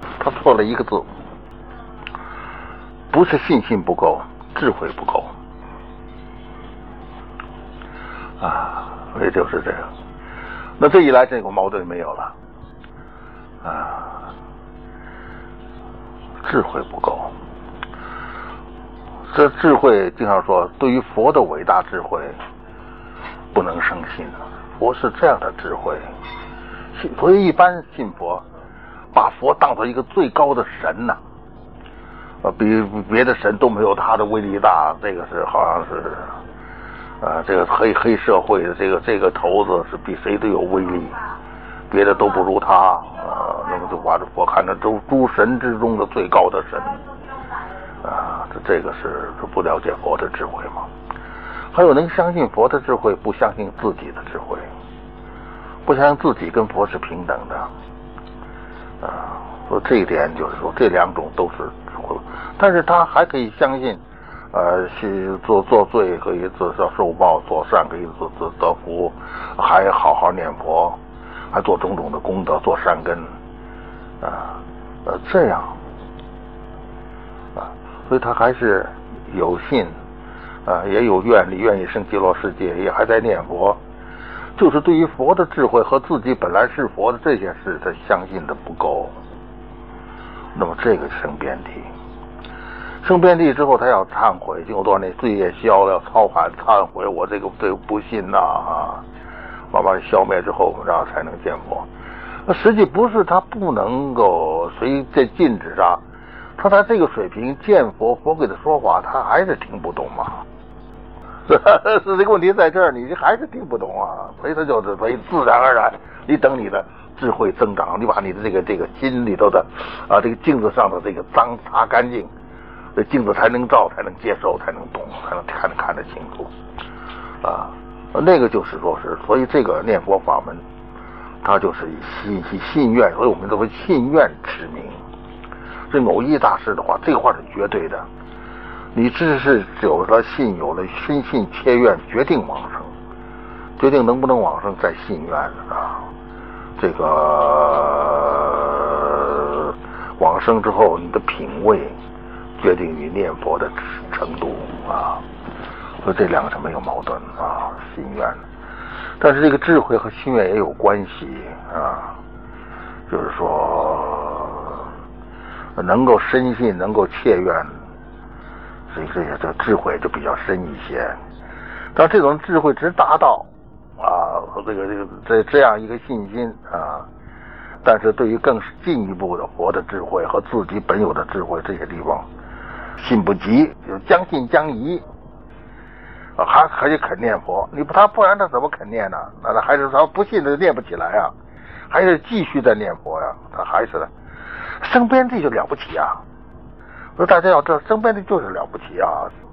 他错了一个字，不是信心不够，智慧不够啊，所以就是这样。那这一来，这个矛盾没有了啊，智慧不够。这智慧经常说，对于佛的伟大智慧不能生信，佛是这样的智慧。所以一般信佛，把佛当作一个最高的神呐，比别的神都没有他的威力大。这个是好像是这个黑社会的这个头子是比谁都有威力，别的都不如他那么就把这佛看成诸神之中的最高的神这个是不了解佛的智慧嘛。还有能相信佛的智慧，不相信自己的智慧，不相信自己跟佛是平等的所以这一点就是说，这两种都是智慧，但是他还可以相信去做罪可以自受报，做善可以自得福，还好好念佛，还做种种的功德，做善根这样所以他还是有信也有愿力，愿意生极乐世界，也还在念佛，就是对于佛的智慧和自己本来是佛的这件事，他相信的不够。那么这个生遍地，生遍地之后，他要忏悔，经过多少年罪业消了，要操盘忏悔，我这个不信慢慢消灭之后，然后才能见佛。那实际不是他不能够随在禁止他，他在这个水平见佛，佛给他说法，他还是听不懂嘛。是这个问题在这儿，你还是听不懂所以他就是所以自然而然，你等你的智慧增长，你把你的这个心里头的这个镜子上的这个脏擦干净，这镜子才能照，才能接受，才能懂，才能看得清楚那个就是说是，所以这个念佛法门，它就是以信愿，所以我们都会信愿持名。这耦益大师的话，这个话是绝对的。你只是有了信，有了深信切愿，决定往生，决定能不能往生在信愿这个往生之后，你的品位决定你念佛的程度所以这两个是没有矛盾信愿。但是这个智慧和心愿也有关系就是说能够深信，能够切愿，这智慧就比较深一些。但这种智慧只达到这样一个信心但是对于更进一步的佛的智慧和自己本有的智慧，这些地方信不及，就将信将疑还可以肯念佛，他不然他怎么肯念呢？那他还是他不信的念不起来还是继续在念佛他还是生遍地就了不起说大家要知道，生遍地就是了不起